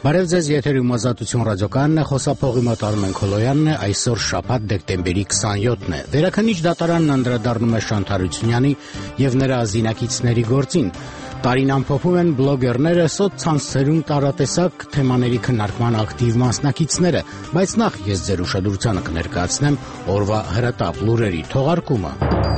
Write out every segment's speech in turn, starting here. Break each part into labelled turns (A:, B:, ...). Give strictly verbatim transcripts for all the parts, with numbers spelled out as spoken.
A: Բարև ձեզ, եթերում Ազատություն ռադիոկայանն է, խոսափողի մոտ Արմեն Քոլոյանն է, այսօր շաբաթ դեկտեմբերի քսաներկուսն է։ Վերաքննիչ դատարանն անդրադառնում է Շանթ Հարությունյանի եւ նրա ազինակիցների գործին։ Տարին ամփոփում են բլոգերները, սոցցանցերում տարատեսակ թեմաների քննարկման ակտիվ մասնակիցները, բայց նախ ես ձեր ուշադրությանը կներկայացնեմ օրվա հրատապ լուրերի թողարկումը։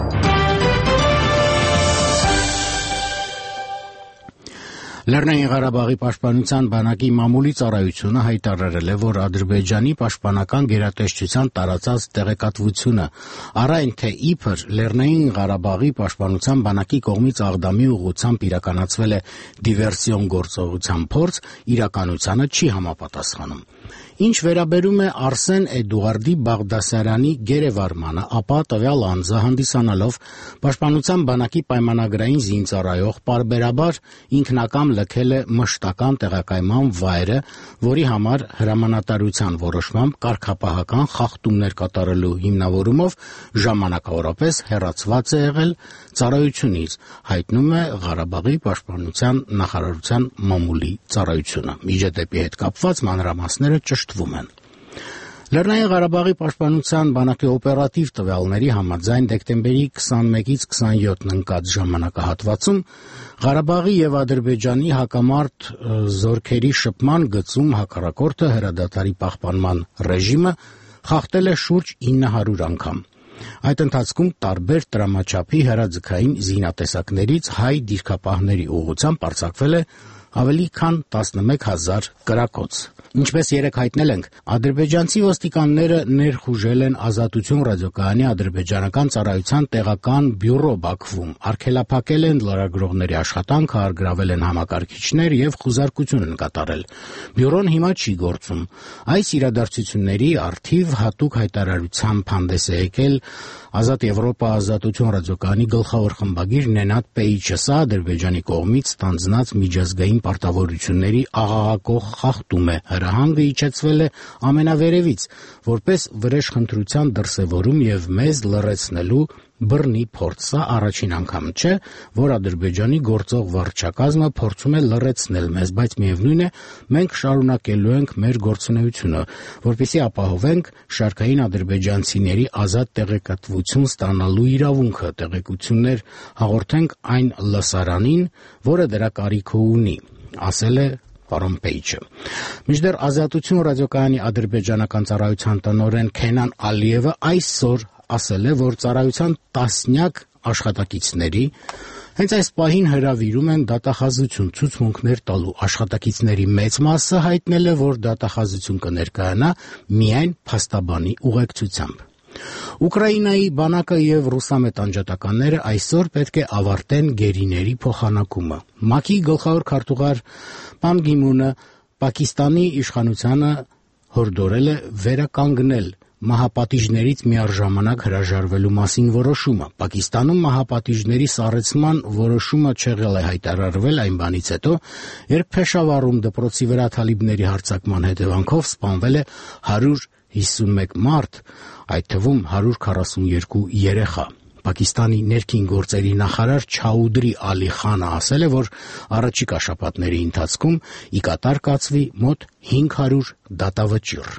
A: Լեռնային Ղարաբաղի պաշտպանության բանակի մամուլի ծառայությունը հայտարարել է, որ Ադրբեջանի պաշտպանական գերատեսչության տարածած տեղեկատվությունը առ այն թե իբր Լեռնային Ղարաբաղի պաշտպանության բանակի կողմից Աղդամի ուղղությամբ իրականացվել է դիվերսիոն գործողության փորձ, իրականությանը չի համապատասխանում։ Ինչ վերաբերում է Արսեն Էդուարդի Բաղդասարյանի գերեվարմանը, ապա տվյալ անձը հանդիսանալով պաշտպանության բանակի պայմանագրային զինծառայող պարբերաբար ինքնակամ լքել է մշտական տեղակայման վայրը, որի համար հրամանատարության որոշմամբ կարգապահական խախտումներ կատարելու հիմնավորումով ժամանակավորապես հեռացված է եղել ծառայությունից, հայտնում է Ղարաբաղի պաշտպանության նախարարության մամուլի ծառայությունը։ Միջադեպի հետ կապված մանրամասները ճշտվում են։ Լեռնային Ղարաբաղի պաշտպանության բանակի օպերատիվ տվյալների համաձայն դեկտեմբերի քսաներկուից քսաներկուսն ընկած ժամանակահատվածում Ղարաբաղի եւ Ադրբեջանի հակամարտ զորքերի շփման գծում հակառակորդը հրադադարի պահպանման ռեժիմը խախտել է շուրջ ինը հարյուր անգամ։ Այդ ընթացքում տարբեր տրամաչափի հրաձգային զինատեսակներից հայ դիրքապահների ուղղությամբ արձակվել է ավելի քան տասնմեկ հազար կրակոց։ Ինչպես երեկ հայտնել ենք, ադրբեջանցի ոստիկանները ներխուժել են Ազատություն ռադիոկայանի ադրբեջանական ծառայության տեղական բյուրո Բաքվում, արգելափակել են լրագրողների աշխատանքը, առգրավել են համակարգիչներ եւ խուզարկություն են կատարել։ Բյուրոն հիմա չի գործում։ Այս իրադարձությունների առթիվ հատուկ հայտարարությամբ հանդես է եկել Ազատ Եվրոպա Ազատություն ռադիոկայանի գլխավոր խմբագիր Նենատ Պեիչը, սա Ադրբեջանի կողմից ստանձնած միջազգային պարտավորությունների աղաղակող խախտում է։ Հրահանգը իջեցվել է ամենավերևից, որպես վրեժխնդրության դրսևորում եւ մեզ լռեցնելու բռնի փորձ։ Սա առաջին անգամը չէ, որ Ադրբեջանի գործող վարչակազմը փորձում է լռեցնել մեզ, բայց միևնույն է, մենք շարունակելու ենք մեր գործունեությունը, որպեսզի ապահովենք շարքային ադրբեջանցիների ազատ տեղեկատվություն ստանալու իրավունքը, տեղեկություններ հաղորդենք այն լսարանին, որը դրա կարիքը ունի, ասել է պարոն Պեիչը։ Մինչդեռ Ազատություն ռադիոկայանի ադրբեջանական ծառայության տնօրեն Քենան Ալիևը այսօր ասել է, որ ծառայության տասնյակ աշխատակիցների հենց այս պահին հրավիրում են դատախազություն ցուցմունքներ տալու։ Աշխատակիցների մեծ մասը հայտնել է, որ դատախազություն կներկայանա միայն փաստաբանի ուղեկցությամբ։ Ուկրաինայի բանակը եւ ռուսամետ անջատականները այսօր պետք է ավարտեն գերիների փոխանակումը։ ՄԱԿ-ի գլխավոր քարտուղար Պան Գի-մունը Պակիստանի իշխանությանը հորդորել է վերականգնել մահապատիժներից միառժամանակ հրաժարվելու մասին որոշումը։ Պակիստանում մահապատիժների սառեցման որոշումը չեղել է հայտարարվել այն բանից հետո, երբ Փեշավարում դպրոցի վրա թալիբների հարձակման հետևանքով սպանվել է հարյուր հիսունմեկ մարդ, այդ թվում հարյուր քառասունյոթ երեխա։ Պակիստանի ներքին գործերի նախարար Չաուդրի Ալի Խանը ասել է, որ առաջիկա շաբաթների ընթացքում ի կատար կացվի մոտ հինգ հարյուր դատավճիռ։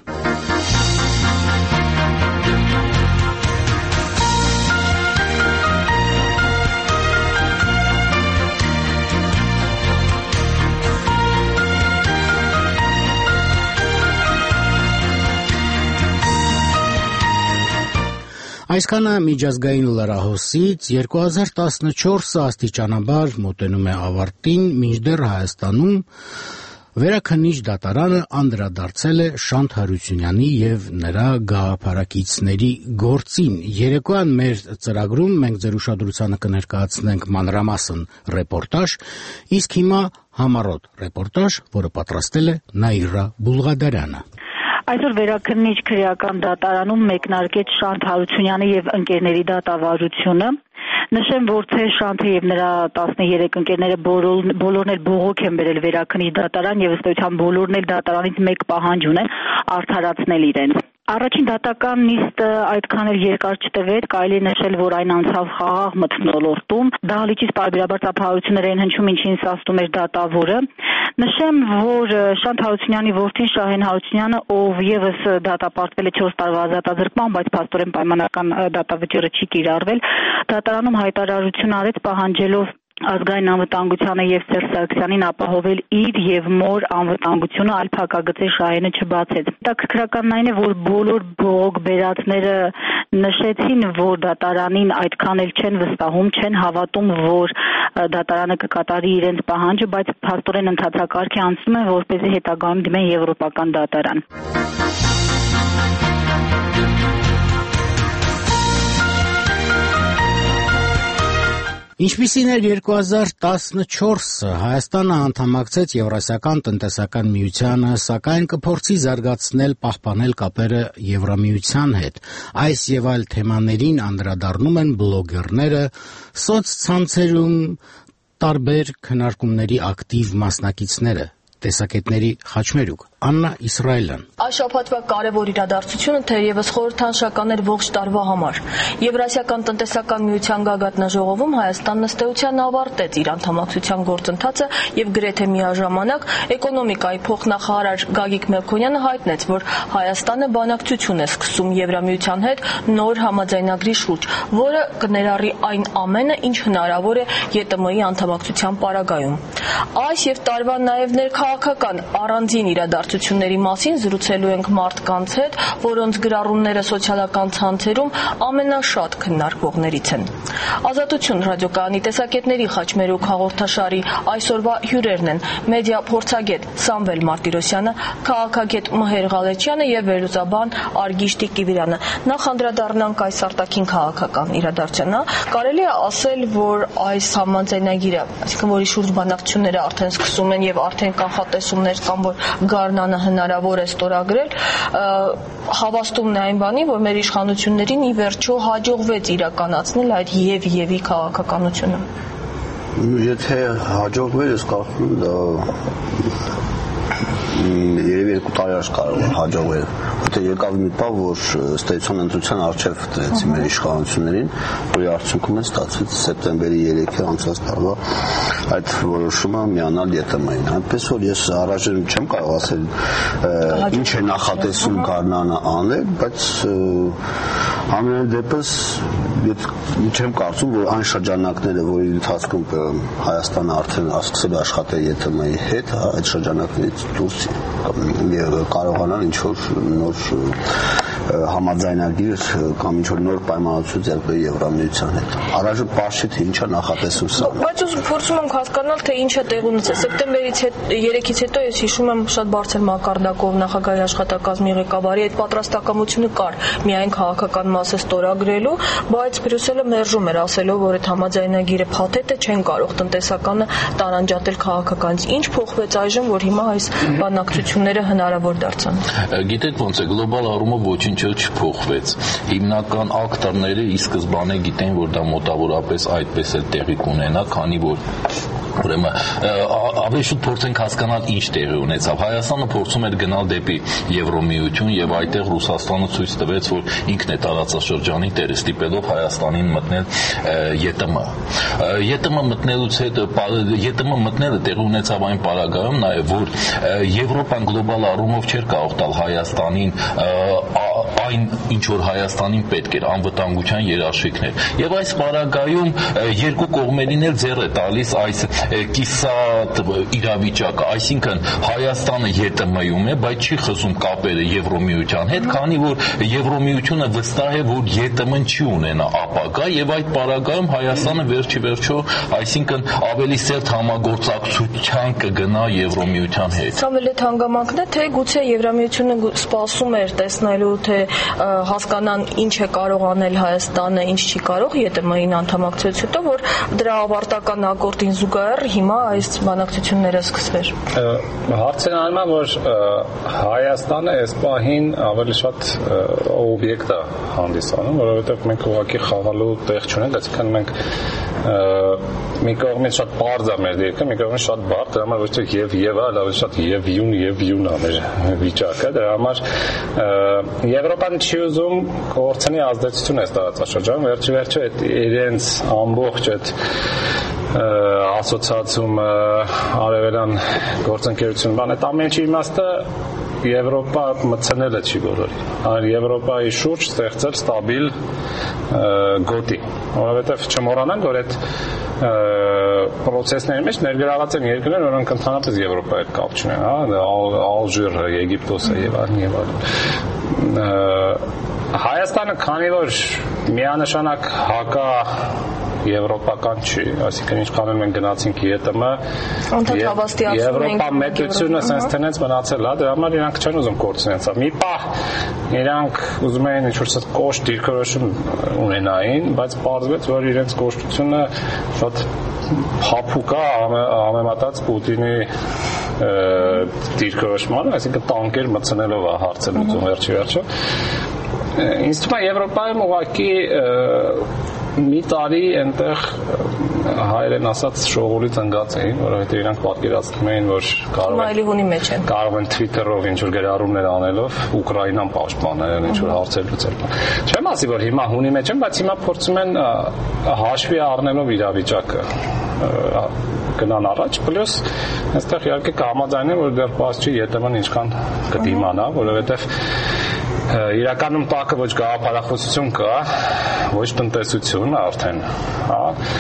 A: Այսքանը միջազգային լրահոսից երկու հազար տասնչորսը աստիճանաբար մոտենում է ավարտին, մինչդեռ Հայաստանում վերաքննիչ դատարանը անդրադարձել է Շանթ Հարությունյանի եւ նրա գաղափարակիցների գործին։ Երեկոյան մեր ծրագրում մենք ձեր ուշադրությանը կներկայացնենք մանրամասն ռեպորտաժ, իսկ հիմա համառոտ ռեպորտաժ, որը պատրաստել է Նաիրա Բուլղադարյանը։
B: Այսօր վերաքննիչ քրեական դատարանում մեկնարկեց Շանթ Հարությունյանի եւ ընկերների դատավարությունը։ Նշեմ, որ թե Շանթը եւ նրա տասներեք ընկերները բոլորն էլ բողոք են բերել վերաքննիչ դատարան եւ ըստ էության բոլորն էլ դատարանից մեկ պահանջ ունեն արդարացնել իրենց։ Առաջին դատական նիստը այդքան էլ երկար չտևեց, կարելի է նշել, որ այն անցավ խաղաղ մթնոլորտում։ Դահլիճից պարբերաբար ծափահարություններ են հնչում, ինչին սաստում էր դատավորը։ Նշեմ, որ Շանթ Հարությունյանի որդին Շահեն Հարությունյանը, ով եւս դատապարտվել է չորս տարվա ազատազրկման, բայց փաստորեն պայմանական դատավճիռը չի կիրառվել, դատարանում հայտարարություն արեց պահանջելով ազգային անվտանգությանը եւ Սերժ Սարգսյանին ապահովել իր եւ մոր անվտանգությունը, այլ փակագծեր Շահենը չբացեց։ Հետաքրքրականն այն է, որ բոլոր բողոք բերածները նշեցին, որ դատարանին այդքան էլ չեն վստահում, չեն հավատում, որ դատարանը կկատարի իրենց պահանջը, բայց փաստորեն ընթացակարգի անցնում են, որպեսզի հետագայում դիմեն եվրոպական դատարան։
A: Ինչպիսին էր երկու հազար տասնչորսը, Հայաստանը անդամակցեց Եվրասիական տնտեսական միությանը, սակայն կփորձի զարգացնել, պահպանել կապերը Եվրամիության հետ։ Այս եւ այլ թեմաներին անդրադառնում են բլոգերները, սոցցանցերում տարբեր քննարկումների ակտիվ մասնակիցները, տեսակետների խաչմերուկ Աննա Իսրայելյան։
C: Այս շաբաթվա կարևոր իրադարձությունը թերևս խորհրդանշական էր ողջ տարվա համար։ Եվրասիական տնտեսական միության գագաթնաժողովում Հայաստանն ըստ էության ավարտեց իր անդամակցության գործընթացը եւ գրեթե միաժամանակ էկոնոմիկայի փոխնախարար Գագիկ Մելքոնյանը հայտնեց, որ Հայաստանը բանակցություն է սկսում Եվրամիության հետ նոր համաձայնագրի շուրջ, որը կներառի այն ամենը, ինչ հնարավոր է ԵՏՄ-ի անդամակցության պարագայում։ Այս եւ տարվա նաեւ ներքաղաքական առանձին իրադարձությունների մասին զրուցելու ենք մարդկանց հետ, որոնց գրառումները սոցիալական ցանցերում ամենաշատ քննարկվողներից են։ Ազատություն ռադիոկայանի տեսակետների խաչմերուկ հաղորդաշարի այսօրվա հյուրերն են մեդիա փորձագետ Սամվել Մարտիրոսյանը, քաղաքագետ Մհեր Ղալեչյանը եւ վերլուծաբան Արգիշտի Կիվիրյանը։ Նախ անդրադառնանք այս արտաքին քաղաքական իրադարձությանը։ Կարելի է ասել, որ այս համաձայնագիրը, այսինքն որի շուրջ բանակցությունները արդեն սկսում են եւ արդեն կանխատեսումներ կան, որ գարնանը հնարավոր է ստորագրել, հավաստումն է այն բանի, որ մեր իշխանություններին ի վերջո հաջողվեց իրականացնել այդ եւ եւի քաղաքականությունը։
D: Եթե հաջողվեր, ես կարծում եմ դա երևի երկու տարի առաջ կարող է հաջողվել, որտեղ եկավ մի պահ, որ ըստ էության ընտրության առջև դրեցին մեր իշխանություններին, որի արդյունքում է ստացվեց սեպտեմբերի երեքի անցած տարվա այդ որոշումը միանալ ԵՏՄ-ին։ Այնպես որ ես առայժմ չեմ կարող ասել ինչ է նախատեսում գարնանը անել, բայց ամեն դեպս չեմ կարծում, որ այն շրջանակները, որի ընթացքում Հայաստանը արդեն սկսել է աշխատել ԵՏՄ-ի հետ, այդ շրջանակներից դուրս կարողանալ ինչ-որ նոր համաձայնագիր կամ ինչ-որ նոր պայմանություն ձեռք բերել Եվրամիության հետ։ Առայժմ պարզ չէ, թե ինչ է նախատեսում սա։
C: Բայց ուզում փորձում եմ հասկանալ, թե ինչ է տեղի ունեցել։ Սեպտեմբերից երեքից հետո ես հիշում եմ շատ բարձր մակարդակով նախագահի աշխատակազմի ղեկավարի այդ պատրաստակամությունը կար միայն քաղաքական մասը ստորագրելու, բայց Բրյուսելը մերժում էր ասելով, որ այդ համաձայնագիրը փաթեթ է, չեն կարող տնտեսականը տարանջատել քաղաքականից։ Ինչ փոխվեց այժմ, որ հիմա այս բանակցությունները հնարավոր դարձան։
E: Գիտեք ոնց է, գլոբալ առումով ոչինչ չփոխվեց։ Հիմնական ակտորները ի սկզբանե գիտեն, որ դա մոտավորապես այդպես էլ տեղի կունենա, քանի որ ուրեմն ավելի շուտ փորձենք հասկանալ ինչ տեղի ունեցավ։ Հայաստանը փորձում էր գնալ դեպի Եվրոմիություն եւ այդտեղ Ռուսաստանը ցույց տվեց, որ ինքն է տարածաշրջանի տերը, ստիպելով Հայաստանին մտնել ԵՏՄ։ ԵՏՄ մտնելուց հետո ԵՏՄ մտնելը տեղի ունեցավ այն պարագայում նաեւ, որ Եվրոպան գլոբալ առումով չէր կարող տալ Հայաստանին այն ինչ որ Հայաստանին պետք էր, անվտանգության երաշխիքներ։ Եվ այս պարագայում երկու կողմերին էլ ձեռ է տալիս այս կիսատ իրավիճակը, այսինքն Հայաստանը ԵՏՄ-ում է, բայց չի խզում կապերը Եվրոմիության հետ, քանի որ Եվրոմիությունը վստահ է, որ ԵՏՄ-ն չի ունենա ապագա, եւ այդ պարագայում Հայաստանը վերջի վերջո, այսինքն ավելի սերտ համագործակցության կգնա Եվրոմիության հետ։
C: Սամվել, այդ հանգամանքն է, թե գուցե Եվրամիությունը սպասում էր տեսնելու, թե հասկանան ինչ է կարող անել Հայաստանը, ինչ չի կարող ԵՏՄ-ին անդամակցելուց հետո, որ դրա ավարտական ակորդին զուգահեռ հիմա այս բանակցությունները սկսվեր։
F: Հարցն այն է, որ Հայաստանը այս պահին ավելի շատ օբյեկտ է հանդիսանում, որովհետև մենք ուղղակի խաղալու տեղ չունենք, այսինքն մենք մի կողմից շատ բարձ է մեր դիրքը, մի կողմից շատ բարդ, դրա համար ոչ թե եւ եւ այլ, ավելի շատ եւ յուն եւ յուն է մեր վիճակը, դրա համար Եվրոպան չի ուզում կորցնի ազդեցություն այս տարածաշրջանում, վերջի վերջո այդ իրենց ամբողջ այդ ասոցիացիում արևելյան գործընկերություն բան այդ ամեն ինչի իմաստը Եվրոպա մտցնելը չի բոլորի։ Այլ Եվրոպայի շուրջ ստեղծել ստաբիլ գոտի, որովհետև չմոռանանք, որ այդ պրոցեսների մեջ ներգրաված են երկրներ, որոնք ընդհանրապես Եվրոպայի հետ կապ չունեն, հա, Ալժիրը, Եգիպտոսը եւ այլն եւ այլն։ Հայաստանը, քանի որ միանշանակ հակա եվրոպական չի, այսինքն ինչքան մենք գնացինք ԵՏՄ, Եվրոպա մեծությունը sense tenets մնացել է, դրա համար իրանք չեն ուզում կորցնել սա։ Մի պահ իրանք ուզում էին ինչ-որ կոշտ դիրքորոշում ունենային, բայց պարզվեց, որ իրենց կոշտությունը շատ փափուկ է համեմատած Պուտինի դիրքորոշմանը, այսինքն տանկեր մտցնելով է հարցը լուծում վերջի վերջը։ Ինձ թվում է Եվրոպայում ուղղակի մի տարի այնտեղ հայերեն ասած շողորից ընկած էին, որովհետև իրանք պատկերացնում էին, որ կարող են կարող են Twitter-ով ինչ-որ գրառումներ անելով Ուկրաինան պաշտպանել, ինչ-որ հարցեր լուծել։ Չեմ ասի, որ հիմա հունի մեջ են, բայց հիմա փորձում են հաշվի առնելով իրավիճակը գնան առաջ, պլյուս այստեղ իհարկե կհամաձայնեն, որ դեռ պարզ չի ԵՏՄ-ն ինչքան կդիմանա, որովհետև իրականում տակը ոչ գաղափարախոսություն կա, ոչ տնտեսություն արդեն, հա,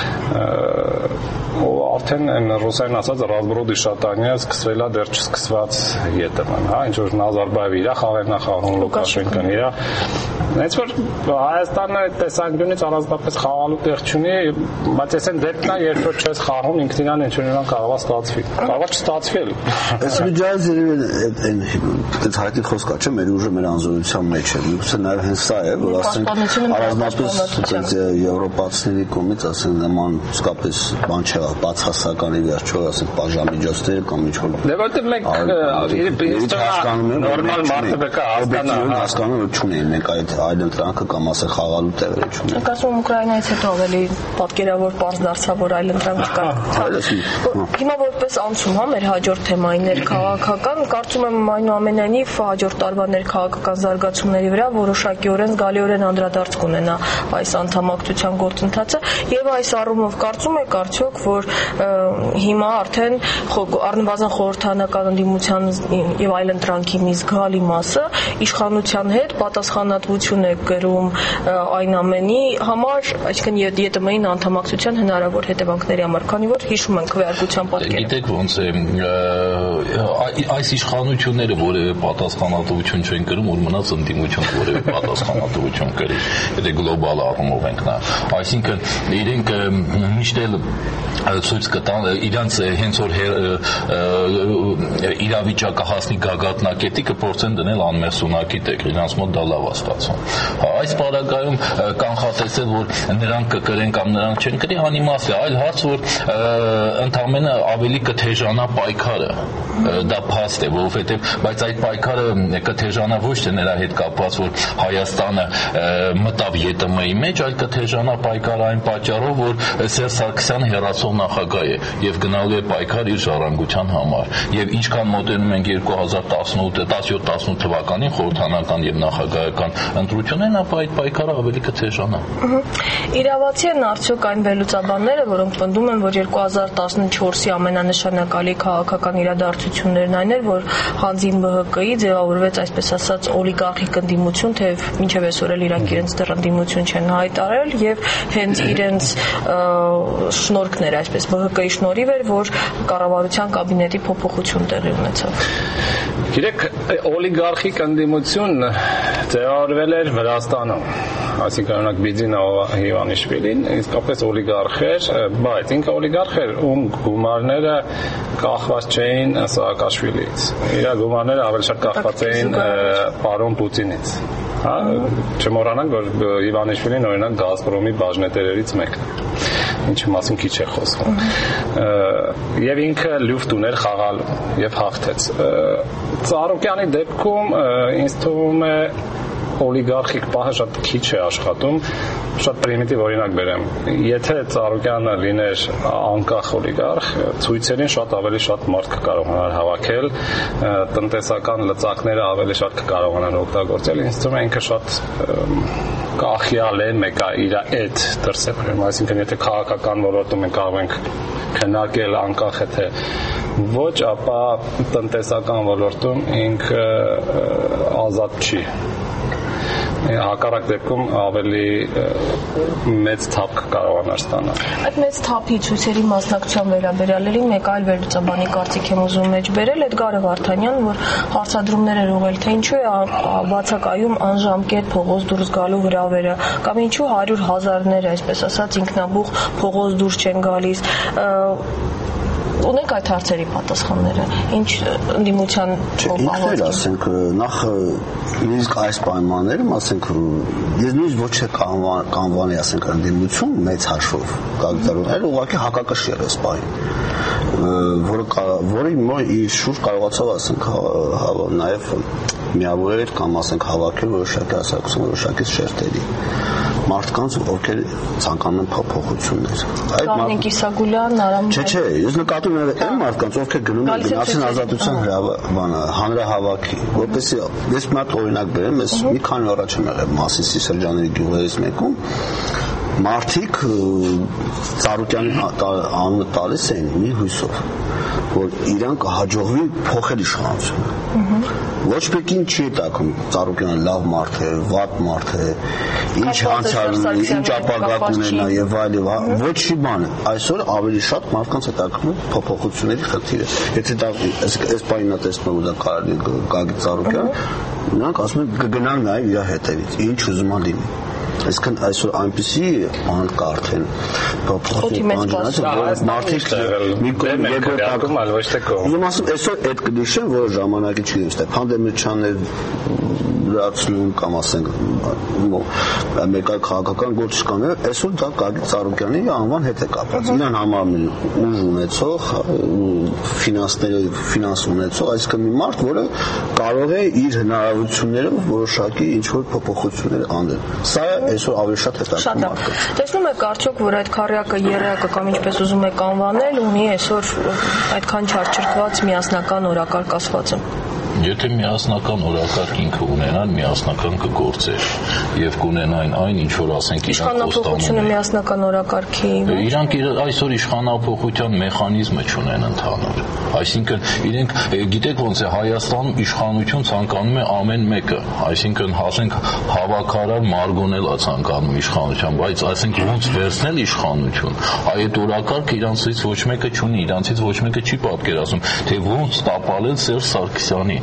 F: արդեն այն ռուսերեն ասած разброды шатания սկսվել է դեռ չսկսված ԵՏՄ-ն, հա, ինչ որ Նազարբաևը իր խաղերն է խաղում, Լուկաշենկոն իր, հենց որ Հայաստանը այդ տեսանկյունից առանձնապես խաղալու տեղ չունի, բայց այսեն դեպքն է, երբ որ չես խաղում, ինքնին ինչ որ իրան կարող է ստացվի, կարող է չստացվի էլ։
D: Այս միջազգային երևի այդ հայտի խոսքա չէ, մեր ուժը մեր անզորության մեջ է, միգուցե նաև հենց սա է, որ ասենք առանձնապես եվրոպացիների կողմից ասենք նման իսկապես բան չէ, բացասական ի վերջո ասենք բաժանմիջոցներ կամ ինչ-որ։
F: Դե որտեղ մենք նորմալ մարդը բեկա
D: հասկանում որ չունեն մենք այդ այլ ընտրանքը կամ ասենք խաղալու տեղերը չունեն։
C: Եք ասում Ուկրաինայից հետո ավելի պատկերավոր պարզ դարձավ, որ այլ ընտրանք կա։ Հիմա որպես անցում, հա, մեր հաջորդ թեմային ներքաղաքական, կարծում եմ այնուամենայնիվ հաջորդ տարվա ներքաղաքական զարգացումների վրա որոշակիորեն զգալիորեն անդրադարձ կունենա այս անդամակցության գործընթացը եւ այս առումով կարծում եք արդյոք, որ հիմա արդեն առնվազն խորհրդանական ընդդիմության եւ այլ ընտրանքի մի զգալի մասը իշխանության հետ պատասխանատվություն է կրում այն ամենի համար, այսինքն ԵՏՄ-ին անդամակցության հնարավոր հետևանքների համար, քանի որ հիշում ենք քվեարկության պատկերը։
E: Գիտեք ոնց է այս իշխանությունները որևէ պատասխանատվություն չեն կրում, որ մնաց ընդդիմություն որևէ պատասխանատվություն կրի։ Եթե գլոբալ առումով ենք նա, այսինքն իրենք միշտ էլ ցույց կտան իրանց հենց որ իրավիճակը հասնի գագաթնակետի կփորձեն դնել անմեղսունակի տեղ, իրանց մոտ դա լավ է ստացվում։ Այս պարագայում կանխատեսել, որ նրանք կկրեն կամ նրանք չեն կրի, անիմաստ է, այլ հարց, որ ընդամենը ավելի կթեժանա պայքարը, դա փաստ է, որովհետև բայց այդ պայքարը կթեժանա ոչ թե նրա հետ կապված, որ Հայաստանը մտավ ԵՏՄ-ի մեջ, այլ կթեժանա պայքարը այն պատճառով, որ Սերժ Սարգսյանը հեռացող նախագահ է եւ գնալու է պայքար իր ժառանգության համար։ Եվ ինչքան մոտենում ենք երկու հազար տասնութ տասնյոթ տասնութ թվականին խորհրդանական եւ նախագահական ընտրություններն, ապա այդ պայքարը ավելի կթեժանա։
C: Իրավացի են արդյոք այն վերլուծաբանները, որոնք պնդում են, որ երկու հազար տասնչորսի ամենանշանակալի քաղաքական իրադարձություններն այն էր, որ հանձին ԲՀԿ-ի ձևավորվեց այսպես ասած օլիգարխիկ ընդդիմություն, թեև մինչև այսօր էլ իրանք իրենց դեռ ընդդիմություն չեն հայտարարել եւ հենց իրենց շնորհքն էր, այսպես ԲՀԿ-ի շնորհիվ էր, որ կառավարության կաբինետի փոփոխություն տեղի ունեցավ։
F: Գիտեք, օլիգարխիկ ընդդիմություն ձևավորվել էր Վրաստանում, այսինքն օրինակ Բիձինա Հիվանիշվիլին իսկապես օլիգարխ էր, բայց ինքը օլիգարխ էր, ում գումարները կախված չէին Սաակաշվիլիից։ Իր գումարները ավելի շատ կախված էին պարոն Պուտինից։ Հա, չմոռանանք, որ Իվանիշվիլին օրինակ Գազպրոմի բաժնետերերից մեկն է, ինչի մասին քիչ է խոսվում։ Եվ ինքը լուֆտ ուներ խաղալու եւ հաղթեց։ Ծառուկյանի դեպքում ինձ թվում է օլիգարխիկ պահը շատ քիչ է աշխատում, շատ պրիմիտիվ օրինակ բերեմ։ Եթե Ծառուկյանը լիներ անկախ օլիգարխ, ցույցերին շատ ավելի շատ մարդ կկարողանար հավաքել, տնտեսական լծակները ավելի շատ կկարողանան օգտագործել, ինձ թվում է ինքը շատ կախյալ է մեկը իր այդ դրսևորում, այսինքն եթե քաղաքական ոլորտում մենք կարող ենք քննարկել անկախ է թե ոչ, ապա տնտեսական ոլորտում ինքը ազատ չի։ Հակառակ դեպքում ավելի մեծ թափ կարողանար ստանալ։
C: Այդ մեծ թափի ցույցերի մասնակցության վերաբերյալ մեկ այլ վերլուծաբանի կարծիք եմ ուզում մեջ բերել Էդգար Վարդանյան, որ հարցադրումներ էր ուղղել, թե ինչու է բացակայում անժամկետ փողոց դուրս գալու հրավերը, կամ ինչու հարյուր հազարներ, այսպես ասած, ինքնաբուխ փողոց դուրս չեն գալիս։ Ունենք այդ հարցերի պատասխանները, ինչ ընդդիմության
D: ինքներ, ասենք, նախ նույնիսկ այս պայմաններում, ասենք, ես նույնիսկ ոչ թե կանվանի, ասենք, ընդդիմություն մեծ հաշվով կարգավորում, այլ ուղղակի հակակշիռ է սպային, որի իր շուրջ կարողացավ, ասենք, նաև միավորել կամ, ասենք, հավաքել որոշակի հասարակություն, որոշակի շերտերի մարդկանց, ովքեր ցանկանում են փոփոխություններ։
C: Կանեն Կիսագուլյան, Արամ
D: Չէ, չէ, ես նկատում եմ այն մարդկանց, ովքեր գնում են գնացին ազատության հրավանը, հանրահավաքի, որպեսզի ես մի հատ օրինակ բերեմ, ես մի քանի օր առաջ եմ եղել Մասիսի Սրջանների գյուղերից մեկում, մարդիկ Ծառուկյանին անունը տալիս էին մի հույսով, որ իրանք հաջողվի փոխել իշխանությունը։ Ոչ մեկին չի տակում Ծառուկյանը լավ մարդ է, վատ մարդ է, ինչ անցյալ ունի, ինչ ապագա կունենա եւ այլ եւ ոչ մի բան։ Այսօր ավելի շատ մարդկանց է տակում փոփոխությունների խնդիրը։ Եթե դա այս բանը տեսնում ու դա կարելի Գագիկ Ծառուկյան, նրանք ասում են կգնան նաեւ իր հետևից, ինչ ուզում ան լինի։ Այսինքն այսօր այնպեսի բան կա արդեն փոփոխություններ, որ մարդիկ մի կողմ երկրորդակում այլ ոչ թե կողմ։ Ուրեմն ասում այսօր այդ կդիշեն, որ ժամանակի չի դե պանդեմիան է լրացնում կամ ասենք մեկ այլ քաղաքական գործիչները, այսօր դա Գագիկ Ծառուկյանի անվան հետ է կապված։ Իրան համար ուժ ունեցող, ֆինանսները ֆինանս ունեցող, այսինքն մի մարդ, որը կարող է իր հնարավորություններով որոշակի ինչ-որ փոփոխություններ անել։ Սա այսօր ավելի շատ հետաքրքիր է։
C: Տեսնում եք արդյոք, որ այդ քարյակը, երեակը կամ ինչպես ուզում եք անվանել, ունի այսօր այդքան չարչրկված միասնական օրակարգ ասվածը։
E: Եթե միասնական օրակարգ ինքը ունենան, միասնական կգործեր եւ կունենային այն, ինչ որ ասենք իրանք
C: իշխանափոխությունը միասնական օրակարգի
E: իրանք այսօր իշխանափոխության մեխանիզմը չունեն ընդհանուր։ Այսինքն իրենք գիտեք ոնց է Հայաստանում իշխանություն ցանկանում է ամեն մեկը, այսինքն ասենք հավաքարար մարգոնելա ցանկանում իշխանության, բայց ասենք ոնց վերցնել իշխանություն, այդ օրակարգը իրանցից ոչ մեկը չունի, իրանցից ոչ մեկը չի պատկերացնում, թե ոնց տապալել Սերժ Սարգսյանին։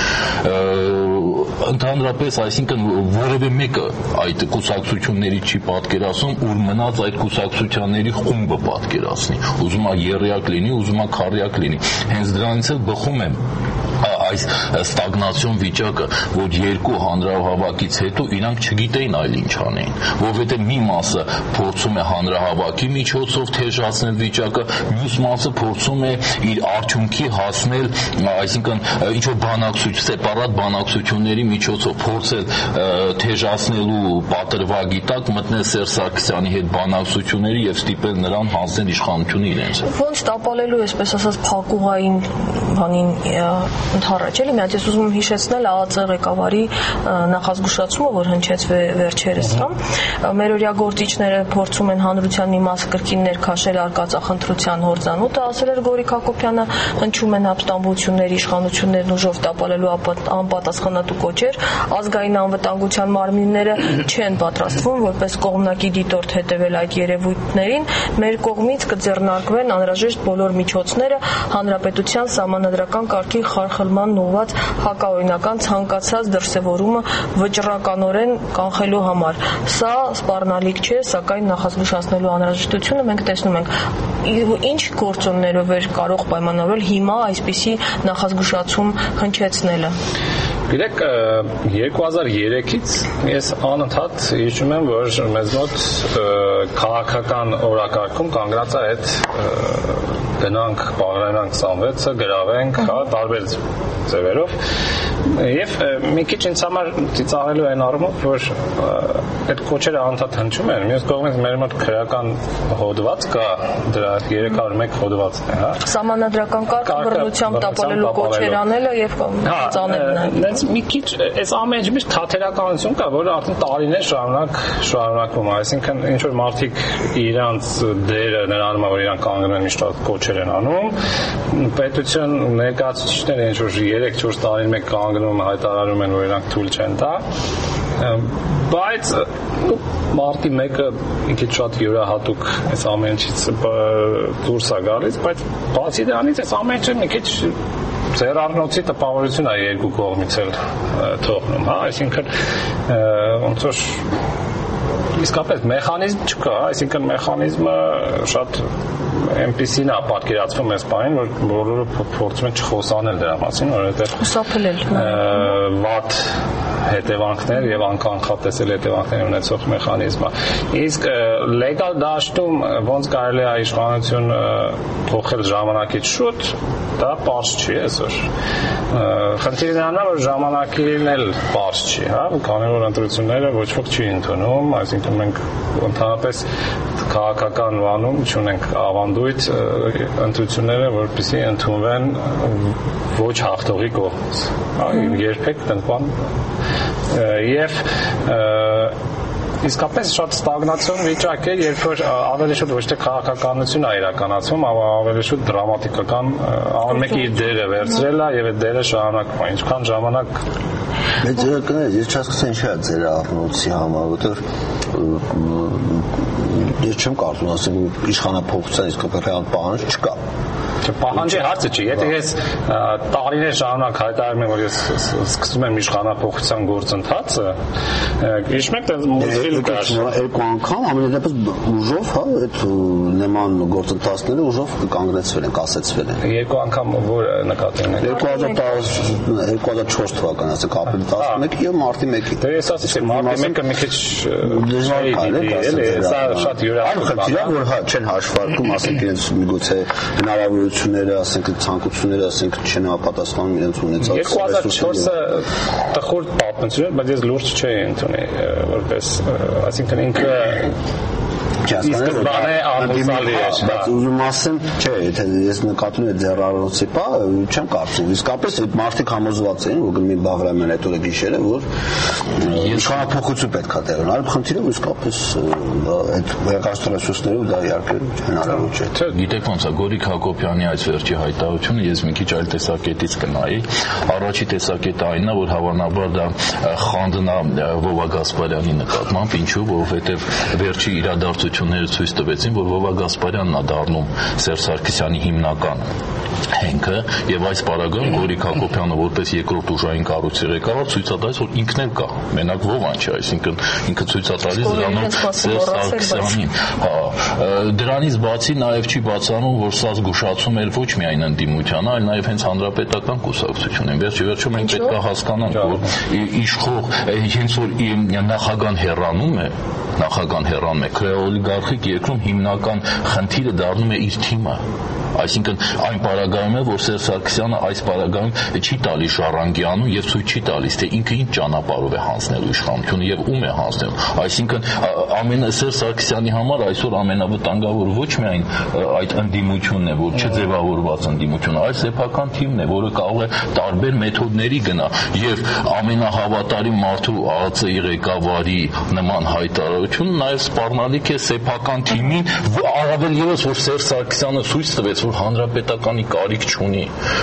E: Ընդհանրապես, այսինքն որևէ մեկը այդ կուսակցությունների չի պատկերացնում, ուր մնաց այդ կուսակցությունների խումբը պատկերացնի, ուզում է եռյակ լինի, ուզում է քառյակ լինի։ Հենց դրանից էլ բխում եմ այս ստագնացիոն վիճակը, որ երկու հանրահավաքից հետո իրանք չգիտեին այլ ինչ անեին, որովհետև մի մասը փորձում է հանրահավաքի միջոցով թեժացնել վիճակը, մյուս մասը փորձում է իր արդյունքի հասնել, այսինքն ինչ-որ բանակցություն, սեպարատ բանակցությունների միջոցով փորձել թեժացնելու պատրվագի տակ մտնել Սերժ Սարգսյանի հետ բանակցությունների եւ ստիպել նրան հանձնել իշխանությունը իրենց։
C: Ոնց տապալելու, այսպես ասած, փակուղային բանին ընդառաջ էլի, մի հատ ես ուզում եմ հիշեցնել ԱԱԾ ղեկավարի նախազգուշացումը, որ հնչեց վերջերս, մերօրյա գործիչները փորձում են հանրության մի մասը կրկին ներքաշել արկածախնդրության հորձանուտը, ասել էր Գորիկ Հակոբյանը, հնչում են ապստամբությունների իշխանություններն ուժով տապալելու անպատասխանատու կոչեր, ազգային անվտանգության մարմինները չեն պատրաստվում որպես կողմնակի դիտորդ հետևել այդ երևույթներին, մեր կողմից կձեռնարկվեն անհրաժեշտ բոլոր միջոցները հանրապետության սահմանադրական կարգի խարխլման ուղղված հակաօրինական ցանկացած դրսևորումը վճռականորեն կանխելու համար։ Սա սպառնալիք չէ, սակայն նախազգուշացնելու անհրաժեշտությունը մենք տեսնում ենք։ Ինչ գործոններով էր կարող պայմանավորվել հիմա այսպիսի նախազգուշացում հնչեցնելը։
F: Գիտեք, երկու հազար երեքից ես անընդհատ հիշում եմ, որ մեզ մոտ քաղաքական օրակարգում կանգնած է այդ գնանք, պարրանանք սամվեցը, գրավենք, հա, տարբեր ձևերով եւ մի քիչ ինձ համար ծիծաղելու այն առումով, որ այդ կոչերը անընդհատ հնչում են, մյուս կողմից մեր մոտ քրեական հոդված կա, դրա երեք հարյուր մեկ հոդվածն է, հա։
C: Սահմանադրական կարգ բռնությամբ տապալելու կոչեր անելը եւ ծանելն է։
F: Մի քիչ այս ամեն ինչ միշտ թատերականություն կա, որը արդեն տարիներ շարունակ շարունակվում է, այսինքն ինչ որ մարդիկ իրանց դերը նրան, որ իրանք կանգնեն միշտ կոչեր են անում, պետություն ներկայացուցիչները ինչ որ երեք չորս տարին մեկ կանգնում հայտարարում են, որ իրանք թույլ չեն տա, բայց մարտի մեկը մի քիչ շատ յուրահատուկ այս ամեն ինչից դուրս է գալիս, բայց բացի դրանից այս ամեն ինչը մի քիչ ձեռառնոցի տպավորություն է երկու կողմից էլ թողնում, հա, այսինքն ոնց որ իսկապես մեխանիզմ չկա, այսինքն մեխանիզմը շատ այնպեսին է պատկերացվում այս բանին, որ բոլորը փորձում են չխոսանել դրա մասին, որովհետև
C: խուսափել
F: վատ հետևանքներ եւ անկանխատեսել հետևանքներ ունեցող մեխանիզմը։ Իսկ լեգալ դաշտում ոնց կարելի է իշխանություն փոխել ժամանակից շուտ, դա պարզ չի այսօր։ Խնդիրը նրան է, որ ժամանակին էլ պարզ չի, հա, քանի որ ընտրությունները ոչ ոք չի ընդունում, այսինքն մենք ընդհանրապես քաղաքական վանում չունենք ավանդույթ ընտրությունները, որպեսզի ընդունվեն ոչ հաղթողի կողմից։ Հա, երբեք տնկան եւ իսկապես շատ ստագնացիոն վիճակ է, երբ որ ավելի շուտ ոչ թե քաղաքականություն է իրականացվում, այլ ավելի շուտ դրամատիկական ամեն մեկը իր դերը վերցրել է եւ այդ դերը շարունակվում է։ Ինչքան ժամանակ
D: Բայց ձերակները ես չհասկացա ինչի է ձեր առնոցի համար, որտեղ ես չեմ կարծում ասեմ իշխանափոխության իսկապես ռեալ պահանջ չկա։
F: Պահանջի հարցը չի, եթե ես տարիներ շարունակ հայտարարում եմ, որ ես սկսում եմ իշխանափոխության գործընթացը, հիշում եք, մոդել կար
D: երկու անգամ ամենատեպս ուժով, հա, այդ նման գործընթացները ուժով կանգնեցվել են, կասեցվել են։
F: Երկու անգամ որ նկատի ունեք։
D: երկու հազար չորս թվականն ասեք, ապրիլի տասնմեկը եւ մարտի մեկը։
F: Դե ես ասեցի, մարտի մեկը մի քիչ դժվար է, սա շատ յուրահատուկ
D: բան է, որ հա չեն հաշվարկում, ասենք իրենց միգուցե հնարավորությունները, ասենք ցանկությունները, ասենք չեն ապատասխանում իրենց ունեցած
F: երկու հազար չորսը տխուր պատմություն էր, բայց ես լուրջ չէի ընդունել որպես, այսինքն ինքը իսկ բանը անհուսալի է,
D: բայց ուզում ասեմ, չէ, եթե ես նկատում եմ ձեր առողջի պա, չեմ կարծում, իսկապես այդ մարդիկ համոզված են, որ գնի Բաղրամյան այդ օրը գիշերը, որ իշխանափոխություն պետք է տեղ ունենալ, խնդիրը իսկապես այդ վերականգնություններով դա իհարկե հնարավոր չէ։
E: Չէ, գիտեք ոնց է, Գորիկ Հակոբյանի այս վերջի հայտարարությունը ես մի քիչ այլ տեսակետից կնայի։ Առաջի տեսակետը այնն է, որ հավանաբար դա խանդն է Վովա Գասպարյանի նկատմամբ, ինչու, որովհետև վերջի իրադարձությունները ցույց տվեցին, որ Վովա Գասպարյանն է դառնում Սերժ Սարգսյանի հիմնական հենքը եւ այս պարագայում Գորիկ Հակոբյանը որպես երկրորդ ուժային կառույցի ղեկավար ցույց է տալիս, որ ինքն էլ կա, մենակ Վովան չէ, այսինքն ինքը ցույց է տալիս դրանով Սերժ Սարգսյանին։ Հա, դրանից բացի նաեւ չի բացառում, որ սա զգուշացում էր ոչ միայն ընդդիմությանը, այլ նաեւ հենց հանրապետական կուսակցությունին։ Վերջիվերջո մենք պետք է հասկանանք, որ իշխող հենց որ նախագահան հեռանում է, նախագահան հեռանում է, քրեոլիգարխիկ երկրում հիմնական խնդիրը դառնում է իր թիմը։ Այսինքն այն պարագայում է, որ Սերժ Սարգսյանը այս պարագայում չի տալիս Ժառանգյանու եւ ցույց չի տալիս, թե ինքը ինչ ճանապարհով է հանձնելու իշխանությունը եւ ում է հանձնելու։ Այսինքն ամենը Սերժ Սարգսյանի համար այսօր ամենավտանգավոր ոչ միայն այդ ընդդիմությունն է, որ չձևավորված ընդդիմությունը, այլ սեփական թիմն է, որը կարող է տարբեր մեթոդների գնա եւ ամենահավատարիմ մարդու ԱԱԾ-ի ղեկավարի նման հայտարարությունը նաեւ սպառնալիք է սեփական թիմին, առավել եւս որ Սերժ Սարգսյանը ցույց տվեց, որ հանրապետականի կարիք չունի։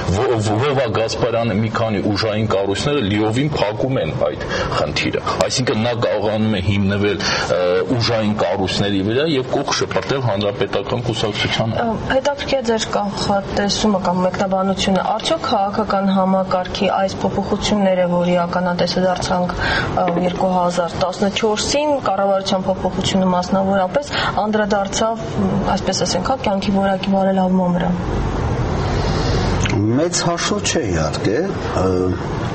E: Վովա Գասպարյանը մի քանի ուժային կառույցները լիովին փակում են այդ խնդիրը։ Այսինքն նա կարողանում է հիմնվել ուժային կառույցների վրա եւ կողք շպրտել հանրապետական կուսակցությանը։
C: Հետաքրքիր է ձեր կանխատեսումը կամ մեկնաբանությունը, արդյոք քաղաքական համակարգի այս փոփոխությունները, որի ականատեսը դարձանք երկու հազար տասնչորսին, կառավարության փոփոխությունը մասնավորապես անդրադարձավ, այսպես ասենք, կյանքի որակի բարելավման վրա։
D: Մեծ հաշվով չէ իհարկե,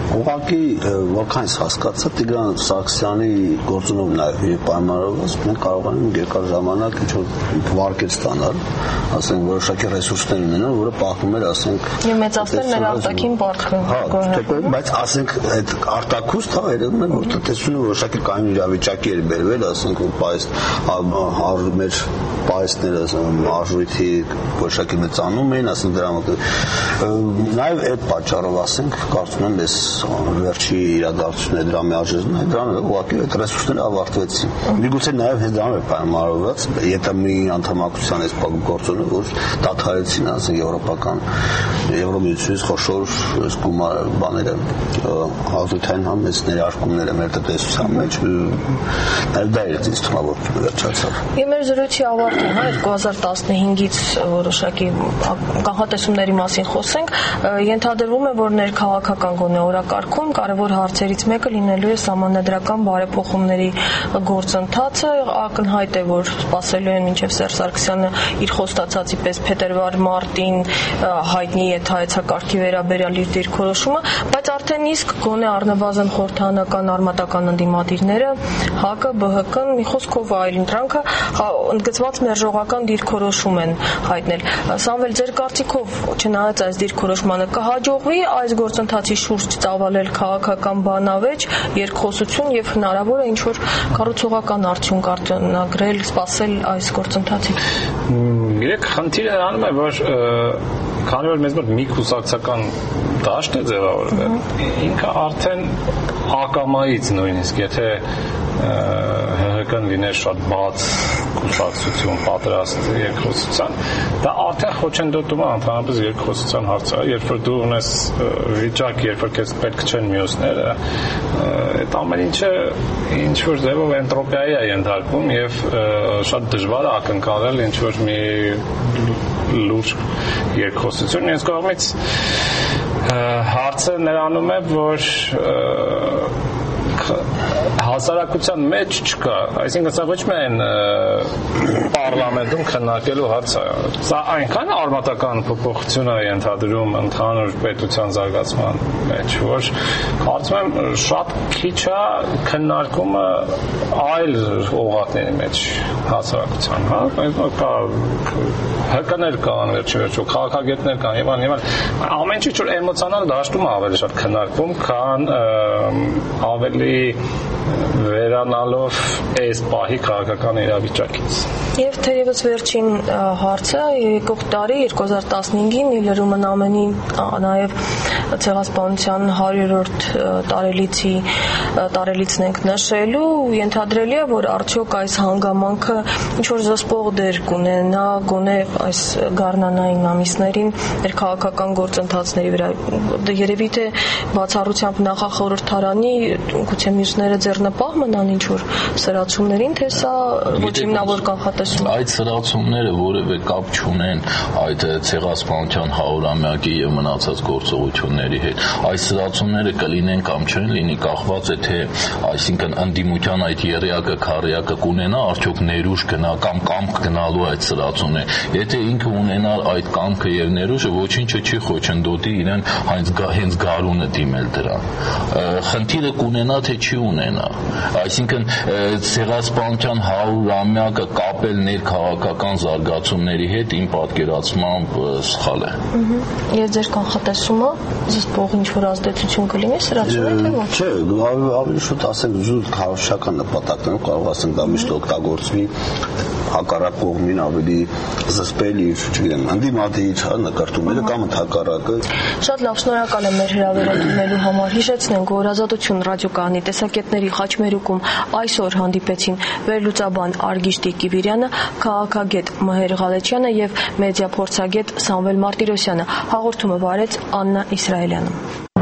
D: Ուղղակի որքանից հասկացա Տիգրան Սարգսյանի գործունով նաև պայմանավորված մենք կարող ենք երկար ժամանակ ինչ-որ վարկեր ստանալ, ասենք որոշակի ռեսուրսներ ունենալ, որը պահվում էր, ասենք
C: եւ մեծացնել մեր արտաքին պարտքը։
D: Հա, բայց ասենք այդ արտաքուստ հա երևում է որ տնտեսությունը որոշակի կայուն իրավիճակի էր բերվել, ասենք որ պայս մեր պայսները մարժույթի որոշակի մեծանում էին, ասենք դրա մոտ նաև այդ պատճառով ասենք կարծում եմ ես վերջի իրադարձությունները դրա միաժամանակ դրանով ուղղակի այդ ռեսուրսները ավարտվեցին։ Միգուցե նաև հենց դրանով է պայմանավորված, եթե մի անդամակցության այս գործոնը որ դադարեցին, ասենք եվրոպական Եվրոմիությունից խոշոր գումար բաները հազութային համես ներարկումները մեր տնտեսության մեջ նաև դա էր ինձ թվում որ վերջացավ։
C: Եվ մեր զրույցի ավարտին, հա, երկու հազար տասնհինգից որոշակի կանխատեսումների մասին խոսենք, ենթադրվում է, որ ներքաղաքական գոնե օրակարգում կարևոր հարցերից մեկը լինելու է սահմանադրական բարեփոխումների գործընթացը, ակնհայտ է, որ սպասելու են մինչև Սերժ Սարգսյանը իր խոստացածի պես փետրվար-մարտին հայտնի է հայեցակարգի վերաբերյալ իր դիրքորոշումը, բայց արդեն իսկ գոնե առնվազն խորհրդանական արմատական ընդդիմադիրները ՀԱԿ-ը, ԲՀԿ-ն մի խոսքով այլ ընտրանքը ընդգծված մերժողական դիրքորոշում են հայտնել։ Սամվել, ձեր կարծիքով, չնայած այս դիրքորոշմանը կհաջողվի այս գործընթացի շուրջ ծավալել քաղաքական բանավեճ, երկխոսություն եւ հնարավոր է ինչ-որ կառուցողական արդյունք արձանագրել, սպասել այս գործընթացին։
F: Գիտեք, խնդիրը նրանում է, որ քանի որ մեզ մոտ մի կուսակցական դաշտ է ձևավորվել, ինքը արդեն ակամայից նույնիսկ, եթե ՀՀԿ-ն լիներ շատ բաց կուսակցություն, պատրաստ երկխոսության, դա արդեն խոչընդոտում է ընդհանրապես երկխոսության հարցը, երբ որ դու ունես վիճակ, երբ որ քեզ պետք չեն մյուսները, այդ ամեն ինչը ինչ որ ձևով էնտրոպիայի է ենթարկվում եւ շատ դժվար է ակնկալել ինչ որ մի լուրջ երկխոսություն։ Ես կողմից հարցը նրանում է, որ հասարակության մեջ չկա, այսինքն սա ոչ միայն պարլամենտում քննարկելու հարց է, սա այնքան արմատական փոփոխություն է ենթադրում ընդհանուր պետության զարգացման մեջ, որ կարծում եմ շատ քիչ է քննարկումը այլ օղակների մեջ հասարակության, հա, կա ՀԿ-ներ կան, վերջի վերջո քաղաքագետներ կան եւ այլն, ամեն ինչ որ էմոցիոնալ դաշտում է ավելի շատ քննարկվում, քան ավելի վերանալով այս պահի քաղաքական իրավիճակից։
C: Եվ թերևս վերջին հարցը եկող տարի երկու հազար տասնհինգին լրումն ամենի նաև ցեղասպանության հարյուրորդ տարելիցի տարելիցն ենք նշելու, ենթադրելի է, որ արդյոք այս հանգամանքը ինչ-որ զսպող դեր կունենա գոնե այս գարնանային ամիսներին մեր քաղաքական գործընթացների վրա։ Երևի թե բացառությամբ նախախորհրդարանի գուցե մյուսները ձեռնպահ մնան ինչ-որ սրացումներին, թե սա ոչ հիմնավոր կանխատեսում։
E: Այդ սրացումները որևէ կապ չունեն այդ ցեղասպանության հարյուրամյակի եւ մնացած գործողությունների հետ։ Այս սրացումները կլինեն կամ չեն լինի, կախված է թե այսինքն ընդդիմության այդ երեակը քարյակը կունենա արդյոք ներուժ գնա կամ կամք գնալու այդ սրացումները։ Եթե ինքը ունենար այդ կամքը եւ ներուժը, ոչինչը չի խոչընդոտի իրեն հենց գարունը դիմել դրան։ Խնդիրը կունենա թե չի ունենա, այսինքն ցեղասպանության հարյուրամյակը կապել ներքաղաքական զարգացումների հետ իմ պատկերացմամբ սխալ է։
C: Եվ ձեր կանխատեսումը զսպող ինչ-որ ազդեցություն կլինի սրացումից թե ոչ։
D: Չէ, ավելի շուտ ասենք զուտ քաղաքական նպատակներով կարող ասենք դա միշտ օգտագործվի հակառակ կողմին ավելի զսպել իր, չգիտեմ, ընդդիմադիր նկարտումները կամ հակառակը։
C: Շատ լավ, շնորհակալ եմ մեր հրավերատունելու համար։ Հիշեցնենք, որ Ազատություն ռադիոկայանի տեսակետների խաչմերուկում այսօր հանդիպեցին վերլուծաբան Արգիշտի Կիբիրյանը, քաղաքագետ Մհեր Ղալեչյանը եւ մեդիափորձագետ Սամվել Մարտիրոսյանը։ Հաղորդումը վարեց Աննա Իսրայելյանը։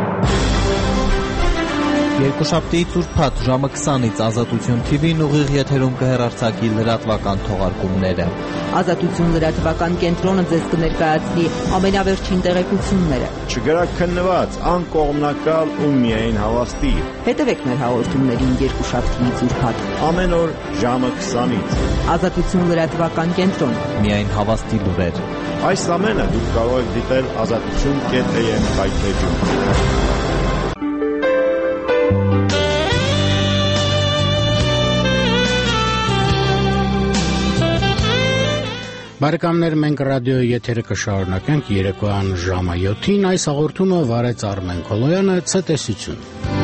G: Երկուշաբթիից ուրբաթ ժամը քսանից Ազատություն թի վին ուղիղ եթերում կհեռարձակի լրատվական թողարկումները։
H: Ազատություն լրատվական կենտրոնը ձեզ կներկայացնի ամենավերջին տեղեկությունները։
I: Չգրակ քննված, անկողմնակալ ու միայն հավաստի։
H: Հետևեք մեր հաղորդումներին երկուշաբթիից ուրբաթ
I: ամեն օր ժամը քսանից։
H: Ազատություն լրատվական կենտրոն,
G: միայն հավաստի լուրեր։
I: Այս ամենը դուք կարող եք դիտել ազատություն կետ էմ հայթեջում։
A: Բարեկամներ, մենք ռադիոյի եթերը կշարունակենք երեկոյան ժամը յոթին, այս հաղորդումը վարեց Արմեն Քոլոյանը, ցտեսություն։